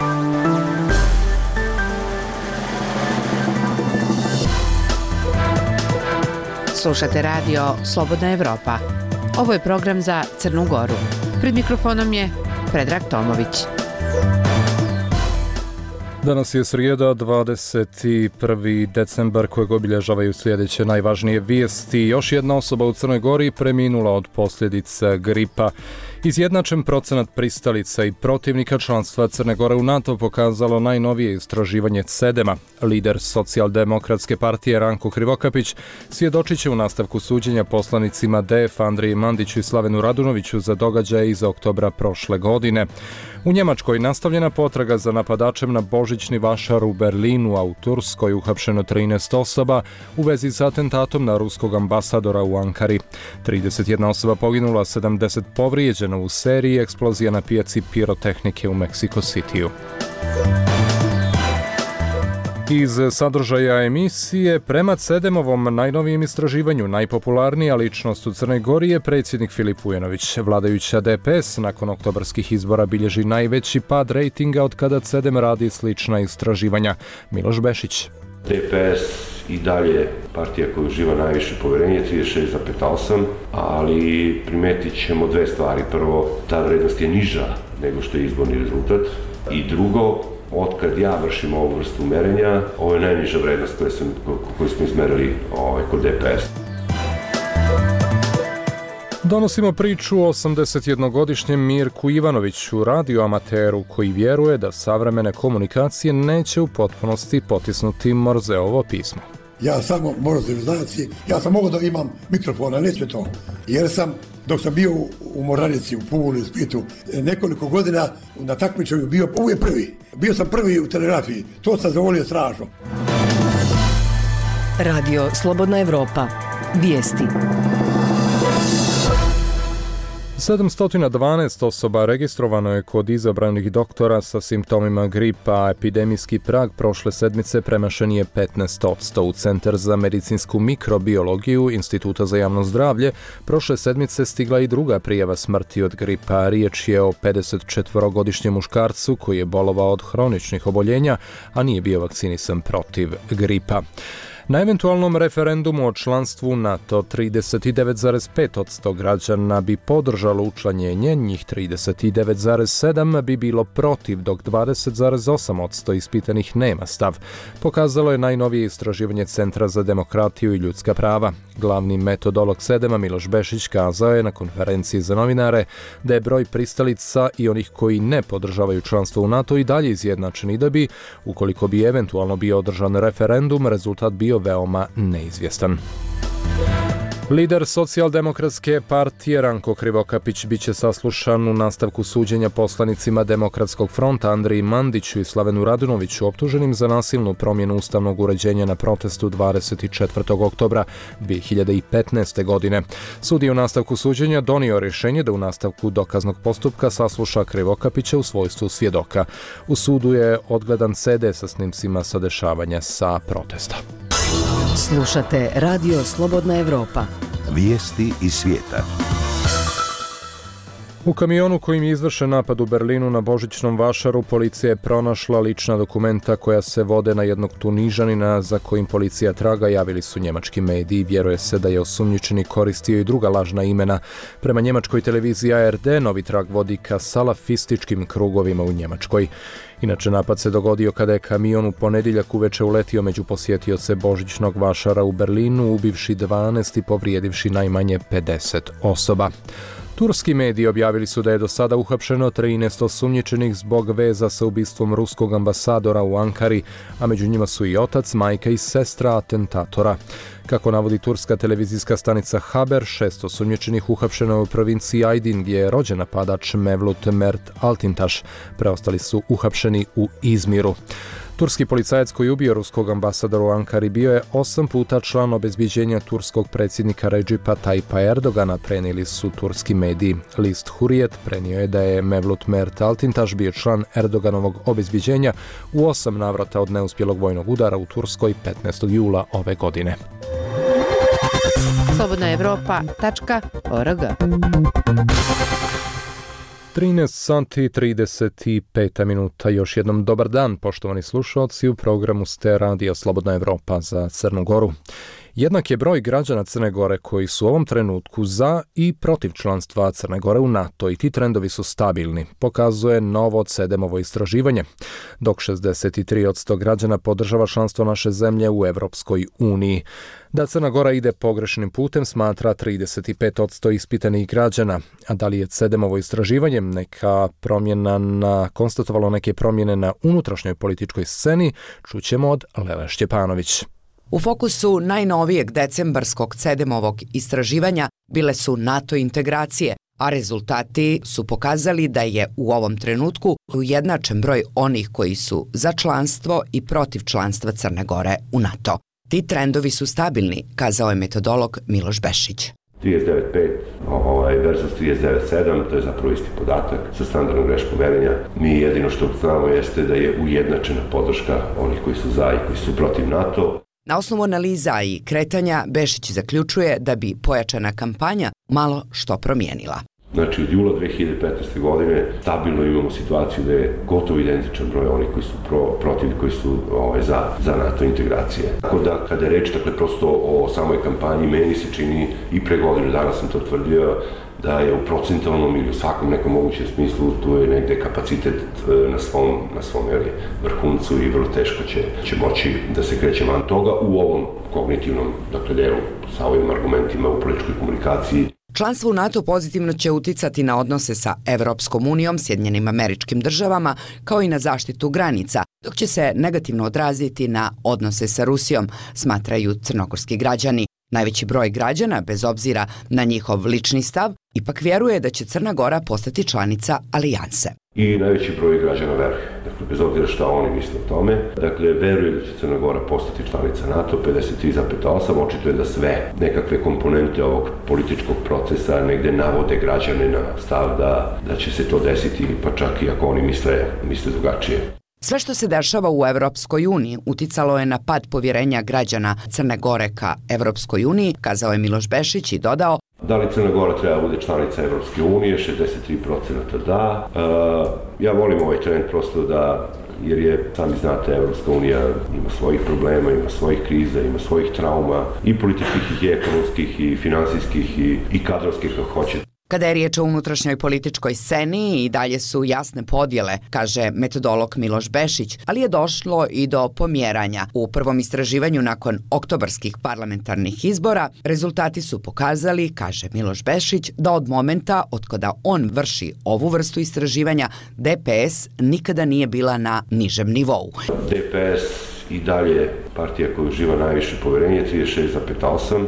Slušate radio Slobodna Evropa. Ovo je program za Crnu Goru. Pred mikrofonom je Predrag Tomović. Danas je srijeda, 21. decembar, kojeg obilježavaju sljedeće najvažnije vijesti. Još jedna osoba u Crnoj Gori preminula od posljedica gripa. Izjednačen procenat pristalica i protivnika članstva Crne Gore u NATO pokazalo najnovije istraživanje CEDEM-a. Lider Socijaldemokratske partije Ranko Krivokapić svjedočit će u nastavku suđenja poslanicima DF Andriji Mandiću i Slavenu Radunoviću za događaje iz oktobra prošle godine. U Njemačkoj nastavljena potraga za napadačem na božićni vašar u Berlinu, a u Turskoj uhapšeno 13 osoba u vezi sa atentatom na ruskog ambasadora u Ankari. 31 osoba poginula, 70 povrijeđena u seriji eksplozija na pijaci pirotehnike u Meksiko Cityu. Iz sadržaja emisije, prema CEDEM-ovom najnovijem istraživanju, najpopularnija ličnost u Crnoj Gori je predsjednik Filip Vujanović. Vladajuća DPS nakon oktobarskih izbora bilježi najveći pad rejtinga od kada CEDEM radi slična istraživanja. Miloš Bešić. DPS i dalje partija koja uživa najviše poverenje, 36,8, ali primetit ćemo dve stvari. Prvo, ta vrednost je niža nego što je izborni rezultat. I drugo, otkad ja vršim ovu vrstu merenja, ovo je najniža vrednost koju smo izmerili kod DPS. Donosimo priču o 81-godišnjem Mirku Ivanoviću, radioamateru koji vjeruje da savremene komunikacije neće u potpunosti potisnuti Morzeovo pismo. Ja samo Morzeovi znaci, ja sam mogao da imam mikrofona, neće to. Jer sam, dok sam bio u Moranici, u Puli, u Splitu, nekoliko godina na takmičenju bio uvijek prvi. Bio sam prvi u telegrafiji, to sam zavolio strašno. Radio Slobodna Evropa. Vijesti. 712 osoba registrovano je kod izabranih doktora sa simptomima gripa, a epidemijski prag prošle sedmice premašen je 15%. U Centar za medicinsku mikrobiologiju Instituta za javno zdravlje prošle sedmice stigla i druga prijava smrti od gripa. Riječ je o 54-godišnjem muškarcu koji je bolovao od hroničnih oboljenja, a nije bio vakcinisan protiv gripa. Na eventualnom referendumu o članstvu NATO 39,5% građana bi podržalo učlanjenje, njih 39,7% bi bilo protiv, dok 20,8% ispitanih nema stav. Pokazalo je najnovije istraživanje Centra za demokratiju i ljudska prava. Glavni metodolog CEDEM-a Miloš Bešić kazao je na konferenciji za novinare da je broj pristalica i onih koji ne podržavaju članstvo u NATO i dalje izjednačen i da bi, ukoliko bi eventualno bio održan referendum, rezultat bio veoma neizvjestan. Lider Socijaldemokratske partije Ranko Krivokapić biće saslušan u nastavku suđenja poslanicima Demokratskog fronta Andriji Mandiću i Slavenu Radunoviću optuženim za nasilnu promjenu ustavnog uređenja na protestu 24. oktobra 2015. godine. Sud je u nastavku suđenja donio rješenje da u nastavku dokaznog postupka sasluša Krivokapića u svojstvu svjedoka. U sudu je odgledan CD sa snimcima sa dešavanja sa protesta. Slušate Radio Slobodna Evropa. Vijesti iz svijeta. U kamionu kojim je izvršen napad u Berlinu na božićnom vašaru policija je pronašla lična dokumenta koja se vode na jednog Tunižanina za kojim policija traga, javili su njemački mediji. Vjeruje se da je osumnjičeni koristio i druga lažna imena. Prema njemačkoj televiziji ARD novi trag vodi ka salafističkim krugovima u Njemačkoj. Inače, napad se dogodio kada je kamion u ponedjeljak uveče uletio među posjetioce božićnog vašara u Berlinu, ubivši 12 i povrijedivši najmanje 50 osoba. Turski mediji objavili su da je do sada uhapšeno 13 osumnjičenih zbog veza sa ubistvom ruskog ambasadora u Ankari, a među njima su i otac, majka i sestra atentatora. Kako navodi turska televizijska stanica Haber, 6 osumnjičenih uhapšeno je u provinciji Aydin gdje je rođen napadač Mevlut Mert Altintaš. Preostali su uhapšeni u Izmiru. Turski policajac koji ubio ruskog ambasadora u Ankari bio je 8 puta član obezbjeđenja turskog predsjednika Recipa Tayyipa Erdogana, prenijeli su turski mediji. List Hurriyet prenio je da je Mevlut Mert Altintaš bio član Erdoganovog obezbjeđenja u 8 navrata od neuspjelog vojnog udara u Turskoj 15. jula ove godine. slobodnaevropa.org 13 sati 35 minuta. Još jednom dobar dan, poštovani slušalci, u programu ste Radio Slobodna Evropa za Crnu Goru. Jednak je broj građana Crne Gore koji su u ovom trenutku za i protiv članstva Crne Gore u NATO i ti trendovi su stabilni, pokazuje novo CEDEM-ovo istraživanje, dok 63% građana podržava članstvo naše zemlje u Evropskoj uniji. Da Crna Gora ide pogrešnim putem smatra 35% ispitanih građana, a da li je CEDEM-ovo istraživanje konstatovalo neke promjene na unutrašnjoj političkoj sceni, čućemo od Lele Šćepanović. U fokusu najnovijeg decembarskog CEDEM-ovog istraživanja bile su NATO integracije, a rezultati su pokazali da je u ovom trenutku ujednačen broj onih koji su za članstvo i protiv članstva Crne Gore u NATO. Ti trendovi su stabilni, kazao je metodolog Miloš Bešić. 39.5 versus 39.7, to je zapravo isti podatak sa standardnom greškom merenja. Mi jedino što znamo jeste da je ujednačena podrška onih koji su za i koji su protiv NATO. Na osnovu analiza i kretanja, Bešić zaključuje da bi pojačana kampanja malo što promijenila. Znači, od jula 2015. godine stabilno imamo situaciju da je gotovo identičan broj onih koji su protiv i koji su za NATO integracije. Tako da, kada je reč, prosto o samoj kampanji, meni se čini, i pre godinu dana sam to tvrdio, da je u procentualnom ili u svakom nekom mogućem smislu tu je negde kapacitet na svom vrhuncu i vrlo teško će moći da se kreće van toga u ovom kognitivnom delu sa ovim argumentima u političkoj komunikaciji. Članstvo u NATO pozitivno će uticati na odnose sa Evropskom unijom, Sjedinjenim Američkim Državama, kao i na zaštitu granica, dok će se negativno odraziti na odnose sa Rusijom, smatraju crnogorski građani. Najveći broj građana, bez obzira na njihov lični stav, ipak vjeruje da će Crna Gora postati članica alijanse. I najveći broj građana veruje, bez obzira šta oni misle o tome, veruje da će Crna Gora postati članica NATO, 53,8, očito je da sve nekakve komponente ovog političkog procesa negde navode građane na stav da će se to desiti, pa čak i ako oni misle drugačije. Sve što se dešava u Evropskoj uniji uticalo je na pad povjerenja građana Crne Gore ka Evropskoj uniji, kazao je Miloš Bešić i dodao: Da li Crna Gora treba bude članica Evropske unije? 63% da. Ja volim ovaj trend prosto jer je, sami znate, Evropska unija ima svojih problema, ima svojih kriza, ima svojih trauma, i političkih, i ekonomskih, i finansijskih, i kadrovskih, kako hoćete. Kada je riječ o unutrašnjoj političkoj sceni, i dalje su jasne podjele, kaže metodolog Miloš Bešić, ali je došlo i do pomjeranja. U prvom istraživanju nakon oktobarskih parlamentarnih izbora rezultati su pokazali, kaže Miloš Bešić, da od momenta od kada on vrši ovu vrstu istraživanja, DPS nikada nije bila na nižem nivou. DPS i dalje partija koja uživa najviše poverenje, 36,8,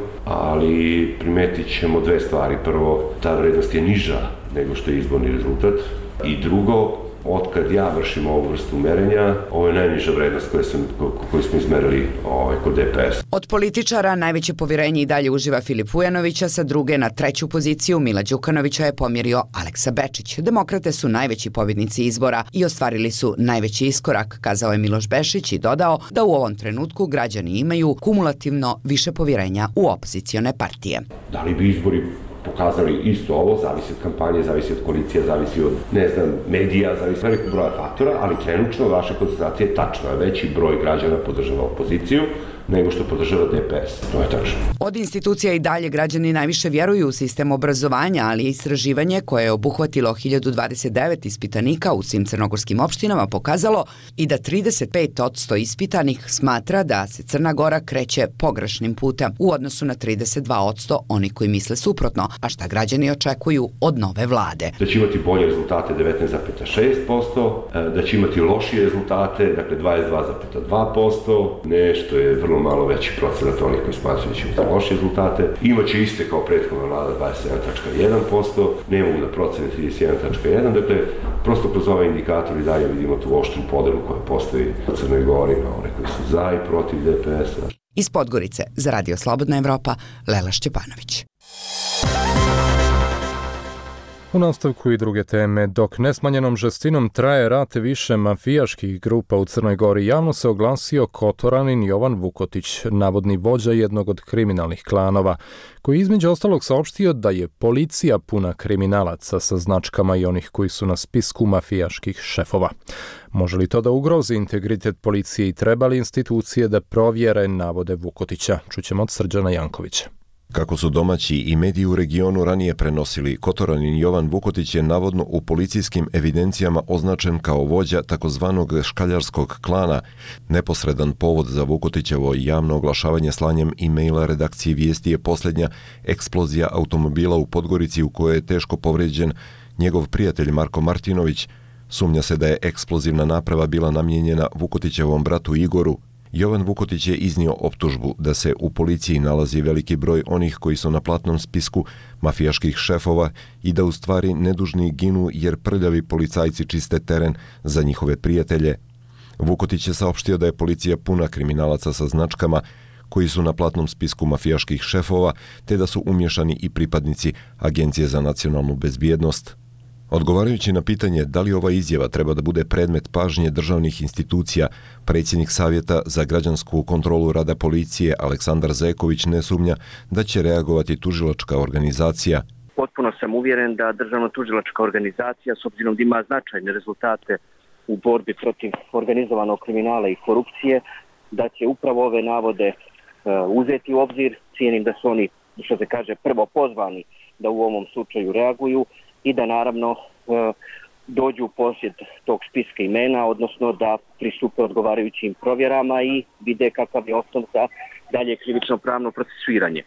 ali primetit ćemo dve stvari. Prvo, ta vrednost je niža nego što je izborni rezultat. I drugo, otkad ja vršim ovu vrstu merenja, ovo je najniža vrednost koju smo izmerili kod DPS. Od političara najveće povjerenje i dalje uživa Filip Vujanovića, sa druge na treću poziciju Mila Đukanovića je pomjerio Aleksa Bečić. Demokrate su najveći pobjednici izbora i ostvarili su najveći iskorak, kazao je Miloš Bešić i dodao da u ovom trenutku građani imaju kumulativno više povjerenja u opozicione partije. Da li bi izbori pokazali isto ovo, zavisi od kampanje, zavisi od koalicija, zavisi od, medija, zavisi od velikog broja faktora, ali trenutno vaša koncentracija je tačna. Veći broj građana podržava opoziciju nego što podržava DPS. To je tačno. Od institucija i dalje građani najviše vjeruju u sistem obrazovanja, ali istraživanje koje je obuhvatilo 1029 ispitanika u svim crnogorskim opštinama pokazalo i da 35% ispitanih smatra da se Crna Gora kreće pogrešnim putem u odnosu na 32% oni koji misle suprotno, a šta građani očekuju od nove vlade. Da će imati bolje rezultate 19,6%, da će imati lošije rezultate, 22,2%, nešto je vrlo malo veći procenat onih koji smatraju da će imati loše rezultate. Imaće iste kao prethodna vlada 27,1%, ne mogu da procene 31,1%, prosto kroz ovaj indikator i dalje vidimo tu oštru podelu koja postoji u Crnoj Gori na one koji su za i protiv DPS-a. Iz Podgorice za Radio Slobodna Evropa, Lela Šćepanović. U nastavku i druge teme, dok nesmanjenom žestinom traje rat više mafijaških grupa u Crnoj Gori, javno se oglasio Kotoranin Jovan Vukotić, navodni vođa jednog od kriminalnih klanova, koji između ostalog saopštio da je policija puna kriminalaca sa značkama i onih koji su na spisku mafijaških šefova. Može li to da ugrozi integritet policije i treba li institucije da provjere navode Vukotića? Čućemo od Srđana Jankovića. Kako su domaći i mediji u regionu ranije prenosili, Kotoranin Jovan Vukotić je navodno u policijskim evidencijama označen kao vođa takozvanog škaljarskog klana. Neposredan povod za Vukotićevo javno oglašavanje slanjem e-maila redakciji Vijesti je posljednja eksplozija automobila u Podgorici u kojoj je teško povrijeđen njegov prijatelj Marko Martinović. Sumnja se da je eksplozivna naprava bila namijenjena Vukotićevom bratu Igoru. Jovan Vukotić je iznio optužbu da se u policiji nalazi veliki broj onih koji su na platnom spisku mafijaških šefova i da u stvari nedužni ginu jer prljavi policajci čiste teren za njihove prijatelje. Vukotić je saopštio da je policija puna kriminalaca sa značkama koji su na platnom spisku mafijaških šefova, te da su umješani i pripadnici Agencije za nacionalnu bezbjednost. Odgovarajući na pitanje da li ova izjava treba da bude predmet pažnje državnih institucija, predsjednik Savjeta za građansku kontrolu rada policije Aleksandar Zeković ne sumnja da će reagovati tužilačka organizacija. Potpuno sam uvjeren da državno-tužilačka organizacija, s obzirom da ima značajne rezultate u borbi protiv organizovanog kriminala i korupcije, da će upravo ove navode uzeti u obzir. Cijenim da su oni, što se kaže, prvo pozvani da u ovom slučaju reaguju i da naravno dođu u posjed tog spiska imena, odnosno da pristupe odgovarajućim provjerama i vide kakav je osnov za dalje krivično pravno procesuiranje.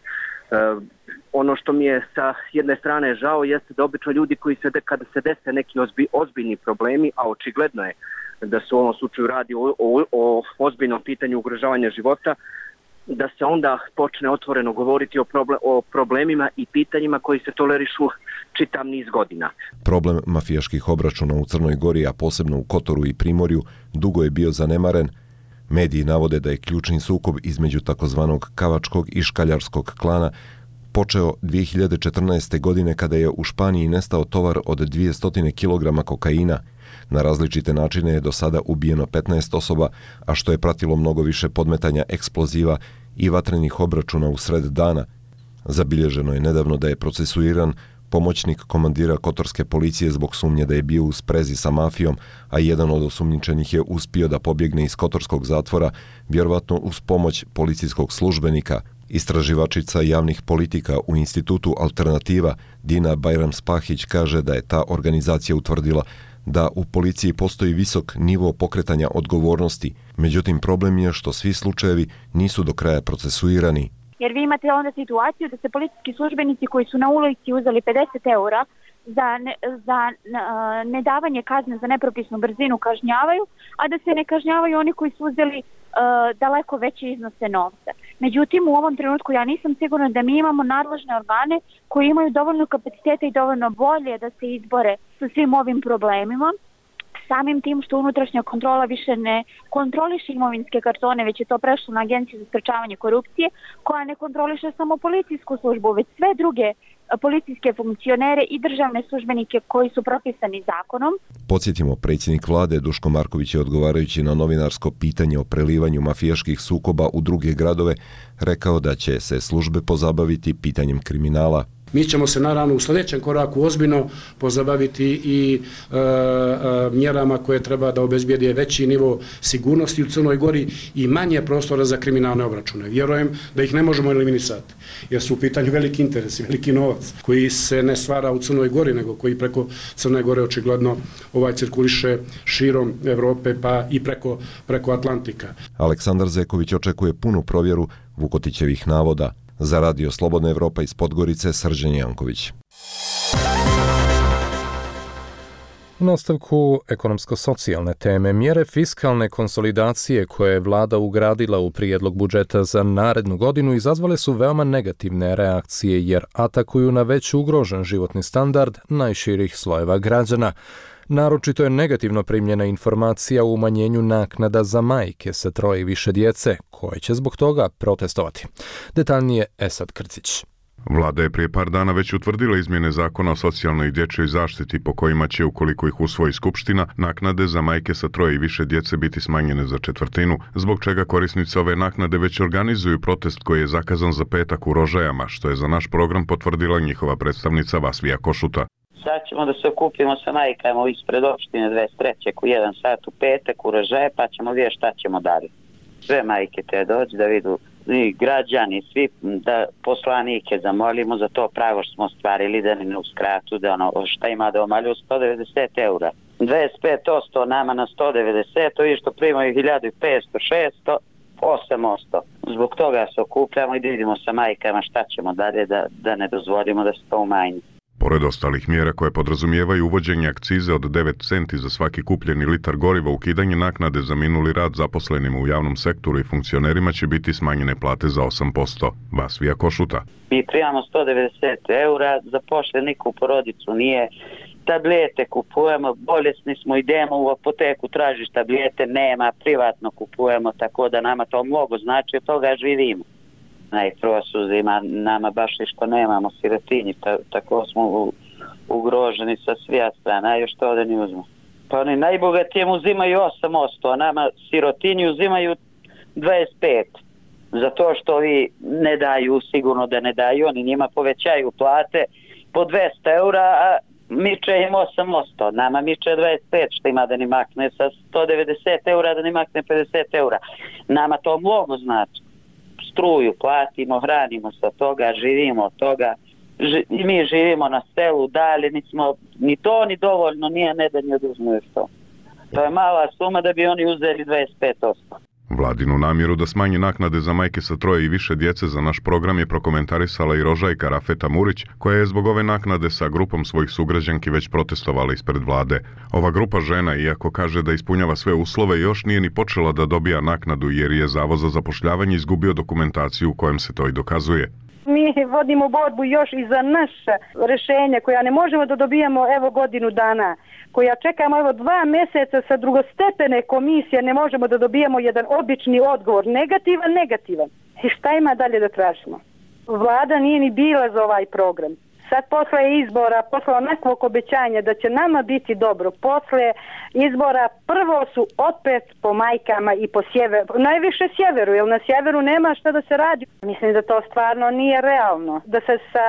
Ono što mi je sa jedne strane žao jeste da obično ljudi koji kada se dese neki ozbiljni problemi, a očigledno je da se u ovom slučaju radi o ozbiljnom pitanju ugrožavanja života, da se onda počne otvoreno govoriti o problemima i pitanjima koji se tolerišu čitav niz godina. Problem mafijaških obračuna u Crnoj Gori, a posebno u Kotoru i Primorju, dugo je bio zanemaren. Mediji navode da je ključni sukob između takozvanog kavačkog i škaljarskog klana počeo 2014. godine kada je u Španiji nestao tovar od 200 kg kokaina. Na različite načine je do sada ubijeno 15 osoba, a što je pratilo mnogo više podmetanja eksploziva i vatrenih obračuna u sred dana. Zabilježeno je nedavno da je procesuiran pomoćnik komandira kotorske policije zbog sumnje da je bio u sprezi sa mafijom, a jedan od osumnjičenih je uspio da pobjegne iz kotorskog zatvora, vjerovatno uz pomoć policijskog službenika. Istraživačica javnih politika u institutu Alternativa Dina Bajram-Spahić kaže da je ta organizacija utvrdila da u policiji postoji visok nivo pokretanja odgovornosti. Međutim, problem je što svi slučajevi nisu do kraja procesuirani. Jer vi imate onda situaciju da se policijski službenici koji su na ulici uzeli 50 eura za nedavanje kazne za nepropisnu brzinu kažnjavaju, a da se ne kažnjavaju oni koji su uzeli daleko veće iznose novca. Međutim, u ovom trenutku ja nisam sigurna da mi imamo nadležne organe koji imaju dovoljno kapaciteta i dovoljno volje da se izbore sa svim ovim problemima. Samim tim što unutrašnja kontrola više ne kontroliše imovinske kartone, već je to prešlo na Agenciju za sprečavanje korupcije, koja ne kontroliše samo policijsku službu, već sve druge policijske funkcionere i državne službenike koji su propisani zakonom. Podsjetimo, predsjednik vlade Duško Marković je odgovarajući na novinarsko pitanje o prelivanju mafijaških sukoba u druge gradove rekao da će se službe pozabaviti pitanjem kriminala. Mi ćemo se naravno u sljedećem koraku ozbiljno pozabaviti i mjerama koje treba da obezbijede veći nivo sigurnosti u Crnoj Gori i manje prostora za kriminalne obračune. Vjerujem da ih ne možemo eliminisati, jer su u pitanju veliki interesi, veliki novac koji se ne stvara u Crnoj Gori, nego koji preko Crne Gore očigledno cirkuliše širom Evrope pa i preko Atlantika. Aleksandar Zeković očekuje punu provjeru Vukotićevih navoda. Za Radio Slobodna Evropa iz Podgorice, Srđan Janković. U nastavku ekonomsko-socijalne teme, mjere fiskalne konsolidacije koje je vlada ugradila u prijedlog budžeta za narednu godinu izazvale su veoma negativne reakcije jer atakuju na već ugrožen životni standard najširih slojeva građana. Naročito je negativno primljena informacija o umanjenju naknada za majke sa 3 i više djece, koje će zbog toga protestovati. Detaljnije Esad Krcić. Vlada je prije par dana već utvrdila izmjene zakona o socijalnoj i dječjoj zaštiti po kojima će, ukoliko ih usvoji Skupština, naknade za majke sa 3 i više djece biti smanjene za 1/4, zbog čega korisnici ove naknade već organizuju protest koji je zakazan za petak u Rožajama, što je za naš program potvrdila njihova predstavnica Vasvija Košuta. Sad ćemo da se okupimo sa majkama ispred opštine 23. u 1 sat u petak u Rožaje, pa ćemo vidjeti šta ćemo dalje. Sve majke te doći da vidu, i građani, svi, da poslanike zamolimo za to pravo što smo ostvarili, da ne uskratu, da ono šta ima da omalju 190 eura. 25% nama na 190, i što primaju 1500, 600, 800. Zbog toga se okupljamo i da vidimo sa majkama šta ćemo dalje, da ne dozvolimo da se to umanji. Pored ostalih mjera koje podrazumijevaju uvođenje akcize od 9 centi za svaki kupljeni litar goriva, ukidanje naknade za minuli rad zaposlenima u javnom sektoru i funkcionerima će biti smanjene plate za 8%. Vasvija Košuta. Mi primamo 190 eura, zaposleniku porodicu nije, tablete kupujemo, bolesni smo, idemo u apoteku, tražiš tablete, nema, privatno kupujemo, tako da nama to mnogo znači, od toga živimo. Najprvo su zima, nama baš i što nemamo sirotinji, tako smo ugroženi sa svija strana, još to da ne uzmu. Pa oni najbogatijem uzimaju 8%, a nama sirotinji uzimaju 25%. Zato što vi ne daju, sigurno da ne daju, oni njima povećaju plate po 200 eura, a miče im 8%, nama miče 25, što ima da ni makne sa 190 eura, da ni makne 50 eura. Nama to mnogo znači. Struju platimo, hranimo se od toga, živimo od toga. Mi živimo na selu, dalje nismo ni to ni dovoljno, nije ne da ni oduzmu još to. To je mala suma da bi oni uzeli 25%. Vladinu namjeru da smanji naknade za majke sa 3 i više djece za naš program je prokomentarisala i Rožajka Rafeta Murić, koja je zbog ove naknade sa grupom svojih sugrađanki već protestovala ispred vlade. Ova grupa žena, iako kaže da ispunjava sve uslove, još nije ni počela da dobija naknadu jer je Zavod za zapošljavanje izgubio dokumentaciju u kojem se to i dokazuje. Mi vodimo borbu još i za naše rješenja koja ne možemo da dobijemo godinu dana, koja čekamo 2 mjeseca sa drugostepene komisije, ne možemo da dobijemo jedan obični odgovor, negativan. I šta ima dalje da tražimo? Vlada nije ni bila za ovaj program. Sad posle izbora, posle onakvog obećanja da će nama biti dobro, posle izbora prvo su opet po majkama i po sjeveru, najviše sjeveru, jer na sjeveru nema šta da se radi. Mislim da to stvarno nije realno. Da se sa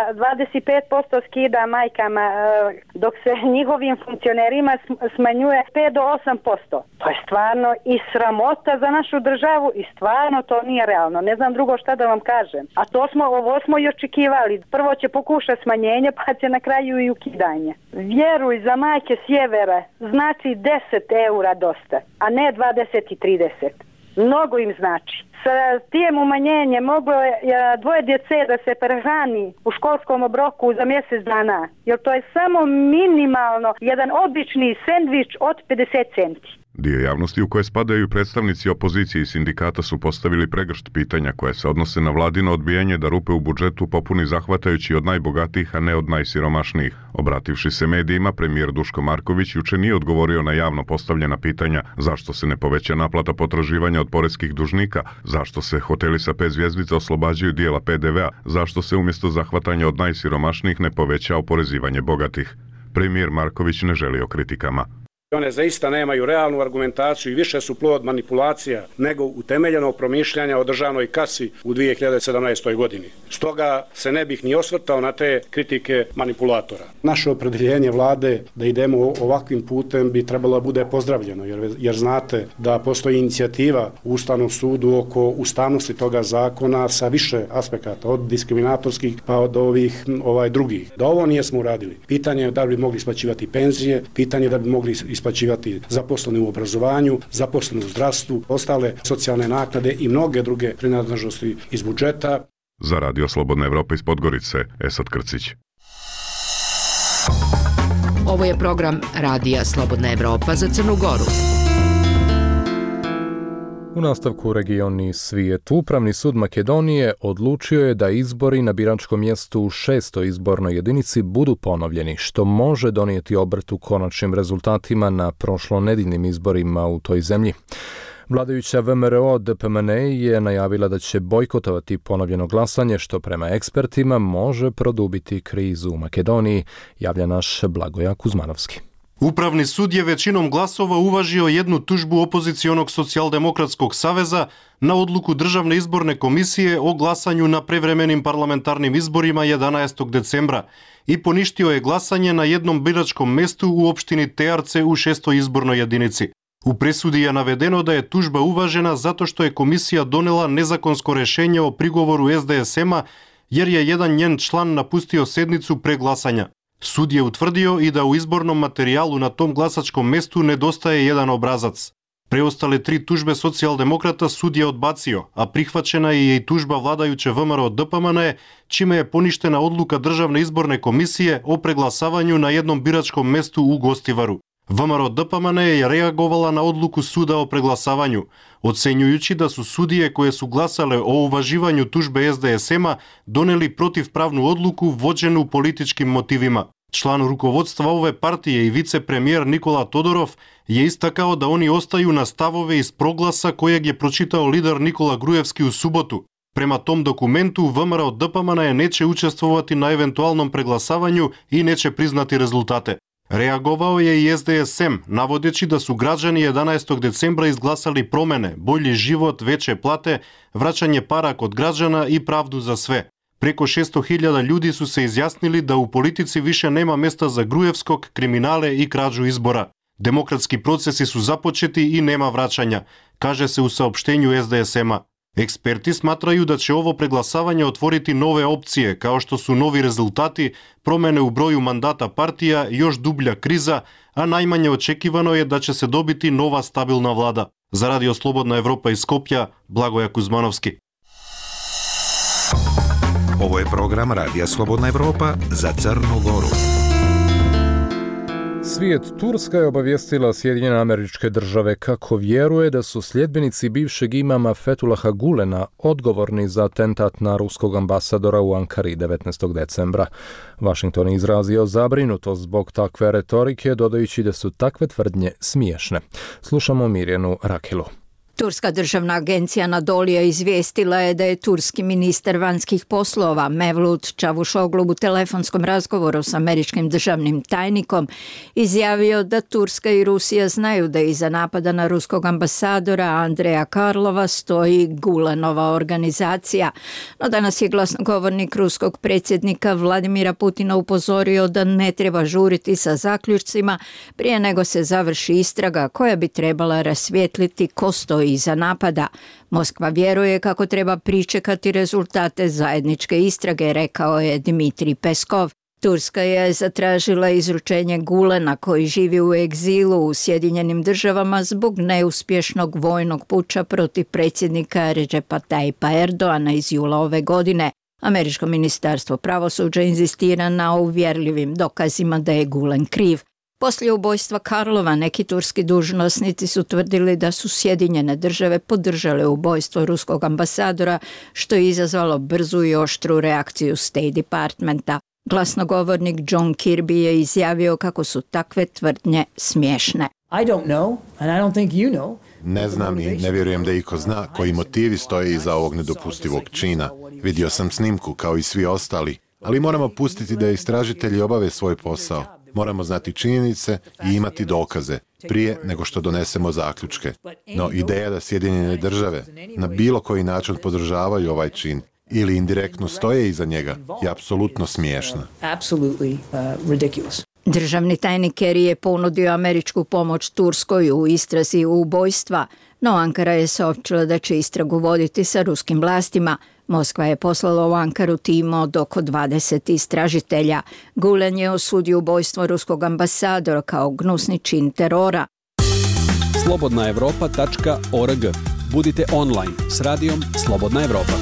25% skida majkama, dok se njihovim funkcionerima smanjuje 5 do 8%. To je stvarno i sramota za našu državu i stvarno to nije realno. Ne znam drugo šta da vam kažem. A ovo smo i očekivali. Prvo će pokušati smanjenje, pa će na kraju i ukidanje. Vjeruj, za majke sjevera znači 10 eura dosta, a ne 20 i 30. Mnogo im znači. Sa tijem umanjenjem moglo je 2 djece da se prehrani u školskom obroku za mjesec dana, jer to je samo minimalno jedan obični sendvič od 50 centi. Dio javnosti u koje spadaju predstavnici opozicije i sindikata su postavili pregršt pitanja koje se odnose na vladino odbijanje da rupe u budžetu popuni zahvatajući od najbogatijih, a ne od najsiromašnijih. Obrativši se medijima, premijer Duško Marković juče nije odgovorio na javno postavljena pitanja zašto se ne poveća naplata potraživanja od poreskih dužnika, zašto se hoteli sa 5 zvjezdica oslobađaju dijela PDV-a, zašto se umjesto zahvatanja od najsiromašnijih ne poveća oporezivanje bogatih. Premijer Marković ne želi o kritikama. One zaista nemaju realnu argumentaciju i više su plod manipulacija nego utemeljenog promišljanja o državnoj kasi u 2017. godini. Stoga se ne bih ni osvrtao na te kritike manipulatora. Naše opredjeljenje vlade da idemo ovakvim putem bi trebalo da bude pozdravljeno, jer znate da postoji inicijativa u Ustavnom sudu oko ustavnosti toga zakona sa više aspekata, od diskriminatorskih pa od ovih drugih. Da ovo nijesmo uradili. Pitanje je da bi mogli isplaćivati penzije, pitanje je da bi mogli isplaćivati zaposlene u obrazovanju, zaposlene u zdravstvu, ostale socijalne naknade i mnoge druge prinadležnosti iz budžeta. Za Radio Slobodna Evropa iz Podgorice, Esad Krcić. Ovo je program Radija Slobodna Evropa za Crnu Goru. U nastavku regioni svijet, Upravni sud Makedonije odlučio je da izbori na biračkom mjestu u 6. izbornoj jedinici budu ponovljeni, što može donijeti obrt u konačnim rezultatima na prošlonedjeljnim izborima u toj zemlji. Vladajuća VMRO DPMN je najavila da će bojkotovati ponovljeno glasanje, što prema ekspertima može produbiti krizu u Makedoniji, javlja naš Blagoja Kuzmanovski. Upravni sud je većinom glasova uvažio jednu tužbu opozicionog socijaldemokratskog saveza na odluku Državne izborne komisije o glasanju na prevremenim parlamentarnim izborima 11. decembra i poništio je glasanje na jednom biračkom mestu u opštini Tejarce u 6. izbornoj jedinici. U presudi je navedeno da je tužba uvažena zato što je komisija donela nezakonsko rešenje o prigovoru SDSM-a jer je jedan njen član napustio sednicu pre glasanja. Sud je utvrdio i da u izbornom materijalu na tom glasačkom mestu nedostaje jedan obrazac. Preostale 3 tužbe socijaldemokrata sud je odbacio, a prihvaćena je i tužba vladajuće VMRO DPMN, čime je poništena odluka Državne izborne komisije o preglasavanju na jednom biračkom mestu u Gostivaru. VMRO DPMN je reagovala na odluku suda o preglasavanju, ocenjujući da su sudije koje su glasale o uvaživanju tužbe SDSM-a doneli protivpravnu odluku vođenu političkim motivima. Član rukovodstva ove partije i vicepremijer Nikola Todorov je istakao da oni ostaju na stavove iz proglasa kojeg je pročitao lider Nikola Grujevski u subotu. Prema tom dokumentu VMRO DPMN neće učestvovati na eventualnom preglasavanju i neće priznati rezultate. Reagovao je i SDSM, navodeći da su građani 11. decembra izglasali promene, bolji život, veće plate, vraćanje para kod građana i pravdu za sve. Preko 600.000 ljudi su se izjasnili da u politici više nema mesta za Grujevskog, kriminale i krađu izbora. Demokratski procesi su započeti i nema vraćanja, kaže se u saopštenju SDSM-a. Eksperti smatraju da će ovo preglasavanje otvoriti nove opcije, kao što su novi rezultati, promene u broju mandata partija, još dublja kriza, a najmanje očekivano je da će se dobiti nova stabilna vlada. Za Radio Slobodna Evropa iz Skopja, Blagoja Kuzmanovski. Ovo je program Radija Slobodna Evropa za Crnu Goru. Svijet, Turska je obavijestila Sjedinjene Američke Države kako vjeruje da su sljedbenici bivšeg imama Fethullaha Gulena odgovorni za atentat na ruskog ambasadora u Ankari 19. decembra. Washington je izrazio zabrinutost zbog takve retorike, dodajući da su takve tvrdnje smiješne. Slušamo Mirjanu Rakilu. Turska državna agencija Anadolija izvijestila je da je turski ministar vanjskih poslova Mevlut Čavuşoglu u telefonskom razgovoru s američkim državnim tajnikom izjavio da Turska i Rusija znaju da iza napada na ruskog ambasadora Andreja Karlova stoji Gulenova organizacija. No danas je glasnogovornik ruskog predsjednika Vladimira Putina upozorio da ne treba žuriti sa zaključcima prije nego se završi istraga koja bi trebala rasvijetliti ko stoji iza napada. Moskva vjeruje kako treba pričekati rezultate zajedničke istrage, rekao je Dmitrij Peskov. Turska je zatražila izručenje Gulena koji živi u egzilu u Sjedinjenim Državama zbog neuspješnog vojnog puča protiv predsjednika Recepa Tayyipa Erdoana iz jula ove godine. Američko ministarstvo pravosuđa inzistira na uvjerljivim dokazima da je Gulen kriv. Poslije ubojstva Karlova neki turski dužnosnici su tvrdili da su Sjedinjene Države podržale ubojstvo ruskog ambasadora, što je izazvalo brzu i oštru reakciju State Departmenta. Glasnogovornik John Kirby je izjavio kako su takve tvrdnje smiješne. Ne znam i ne vjerujem da iko zna koji motivi stoje iza ovog nedopustivog čina. Vidio sam snimku kao i svi ostali, ali moramo pustiti da istražitelji obave svoj posao. Moramo znati činjenice i imati dokaze prije nego što donesemo zaključke. No ideja da Sjedinjene Države na bilo koji način podržavaju ovaj čin ili indirektno stoje iza njega je apsolutno smiješna. Državni tajnik Kerry je ponudio američku pomoć Turskoj u istrazi ubojstva, no Ankara je saopćila da će istragu voditi sa ruskim vlastima. Moskva je poslala u Ankaru tim od oko 20 istražitelja. Gulen je osudio ubojstvo ruskog ambasadora kao gnusni čin terora. slobodnaevropa.org. Budite online s radijom Slobodna Evropa.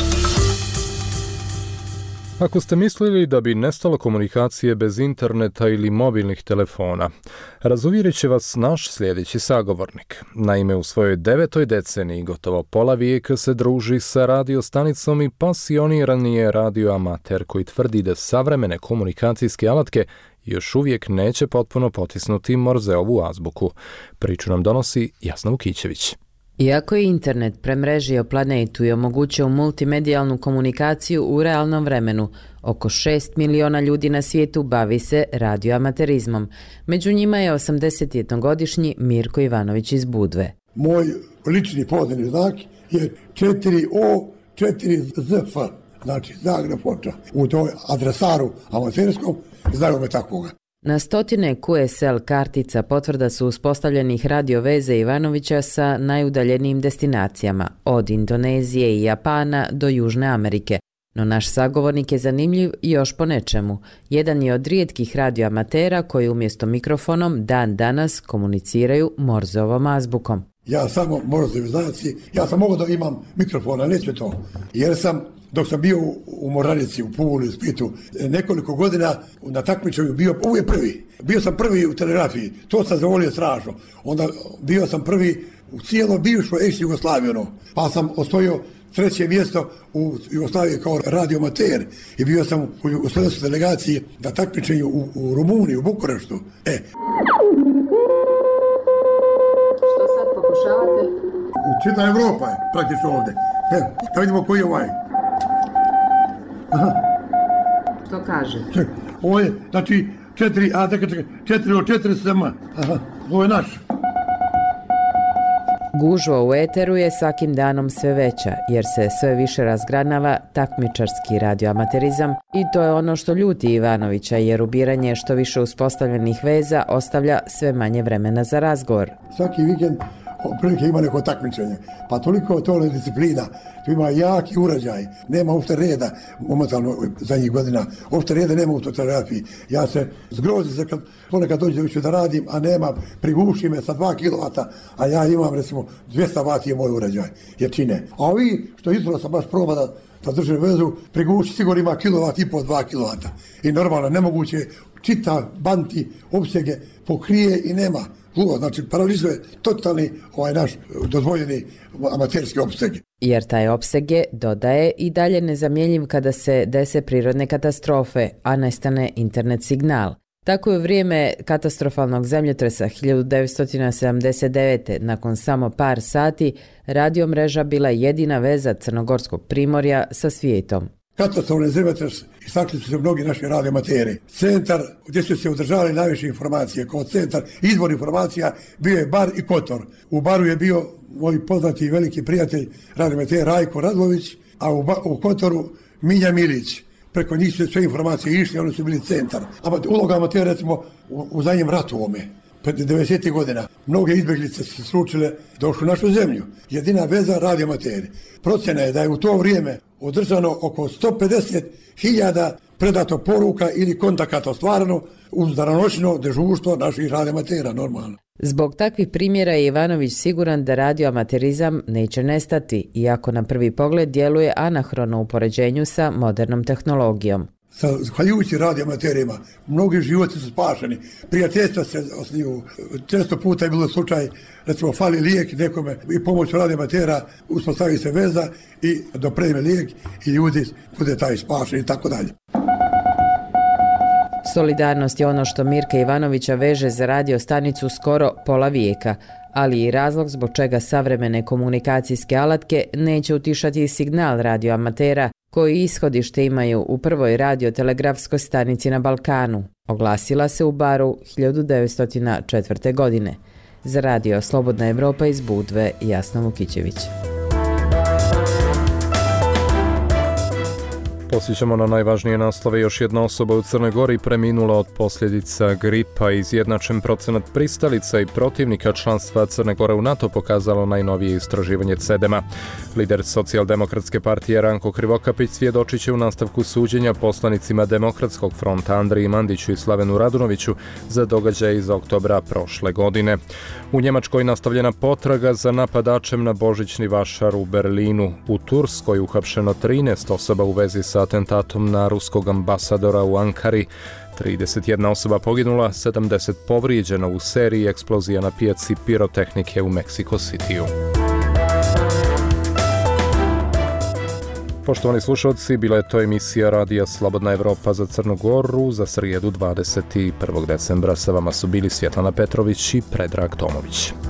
Ako ste mislili da bi nestalo komunikacije bez interneta ili mobilnih telefona, razuvjerit će vas naš sljedeći sagovornik. Naime, u svojoj 9. deceniji gotovo pola vijeka se druži sa radiostanicom i pasioniran je radioamater koji tvrdi da savremene komunikacijske alatke još uvijek neće potpuno potisnuti Morzeovu azbuku. Priču nam donosi Jasna Vukićević. Iako je internet premrežio planetu i omogućio multimedijalnu komunikaciju u realnom vremenu, oko 6 miliona ljudi na svijetu bavi se radioamaterizmom. Među njima je 81-godišnji Mirko Ivanović iz Budve. Moj lični pozivni znak je 4O 4ZF, znači Zagreb Foča. U toj adresaru amaterskom znaju me takvoga. Na stotine QSL kartica potvrda su uspostavljenih radio veze Ivanovića sa najudaljenijim destinacijama, od Indonezije i Japana do Južne Amerike. No naš sagovornik je zanimljiv još po nečemu. Jedan je od rijetkih radioamatera koji umjesto mikrofonom dan danas komuniciraju Morzeovom azbukom. Ja samo Morzeovi znaci, ja sam mogao da imam mikrofona, neću to, jer sam dok sam bio u Moranici, u Puli, u Splitu, nekoliko godina na takmičenju bio uvijek prvi. Bio sam prvi u telegrafiji, to sam zavolio strašno. Onda bio sam prvi u cijelo bivšu ex-Jugoslaviju, pa sam osvojio 3. mjesto u Jugoslaviji kao radioamater i bio sam u slovenskoj delegaciji na takmičenju u Rumuniji, u Bukureštu. Što sad pokušavate? Čita Evropa je praktično ovdje. Da vidimo koji je ovaj. Aha. Što kaže? Ovo je, znači, 4 od 4 SM. Aha, ovo je naš. Gužva u eteru je svakim danom sve veća, jer se sve više razgranava takmičarski radioamaterizam i to je ono što ljuti Ivanovića, jer ubiranje što više uspostavljenih veza ostavlja sve manje vremena za razgovor. Svaki vikend prilike ima neko takmičenje, pa toliko to je disciplina, tu ima jaki uređaj, nema uopšte reda, momentalno zadnjih godina, uopšte reda nema u telegrafiji. Ja se zgrozim se kad ponekad dođe više da radim, a nema, priguši me sa 2 kW, a ja imam recimo 200 W je moj uređaj, jer čine. A ovi, što jutro sam baš proba da drže vezu, priguši sigurno ima 1,5 2 kW. I normalno, nemoguće, čita banti, opsege, pokrije i nema. Znači, paralizuje totalni naš dozvoljeni amaterski opseg. Jer taj opseg je, dodaje, i dalje nezamjenjiv kada se dese prirodne katastrofe, a nestane internet signal. Tako je u vrijeme katastrofalnog zemljotresa 1979. nakon samo par sati, radiomreža bila jedina veza Crnogorskog primorja sa svijetom. Katastrofalni zemljotres istakli su se mnogi naši radioamateri. Centar gdje su se održavali najviše informacije, kao centar izvor informacija, bio je Bar i Kotor. U Baru je bio moj poznati i veliki prijatelj radioamater Rajko Radlović, a u Kotoru Milja Milić. Preko njih su sve informacije išli, oni su bili centar. Uloga amatera, recimo, u zadnjem ratu ovome, pred 90. godina, mnoge izbjeglice su slučile došli u našu zemlju. Jedina veza radioamateri. Procjena je da je u to vrijeme održano oko 150.000 predato poruka ili kontakata ostvareno uz danonoćno dežurstvo naših radioamatera, normalno. Zbog takvih primjera je Ivanović siguran da radioamaterizam neće nestati, iako na prvi pogled djeluje anahrono u poređenju sa modernom tehnologijom. Zahvaljujući radioamaterima, mnogi životi su spašeni, prijateljstva se osniju. Često puta je bilo slučaj, recimo fali lijek nekome i pomoću radioamatera uspostavi se veza i dopreme lijek i ljudi bude taj spašen i tako dalje. Solidarnost je ono što Mirka Ivanovića veže za radiostanicu skoro pola vijeka, ali i razlog zbog čega savremene komunikacijske alatke neće utišati signal radioamatera koji ishodište imaju u prvoj radiotelegrafskoj stanici na Balkanu. Oglasila se u Baru 1904. godine. Za radio Slobodna Evropa iz Budve, Jasna Vukićević. Posjećamo na najvažnije naslove. Još jedna osoba u Crnoj Gori preminula od posljedica gripa. Izjednačen procenat pristalica i protivnika članstva Crne Gore u NATO pokazalo najnovije istraživanje CEDEM-a. Lider Socijaldemokratske partije Ranko Krivokapić svjedočit će u nastavku suđenja poslanicima Demokratskog fronta Andriji Mandiću i Slavenu Radunoviću za događaje iz oktobra prošle godine. U Njemačkoj nastavljena potraga za napadačem na božićni vašar u Berlinu. U Turskoj uhapšeno 13 osoba u vezi sa atentatom na ruskog ambasadora u Ankari. 31 osoba poginula, 70 povrijeđeno u seriji eksplozija na pijaci pirotehnike u Meksiko Cityu. Poštovani slušalci, bila je to emisija Radija Slobodna Evropa za Crnu Goru za srijedu 21. decembra. Sa vama su bili Svjetlana Petrović i Predrag Tomović.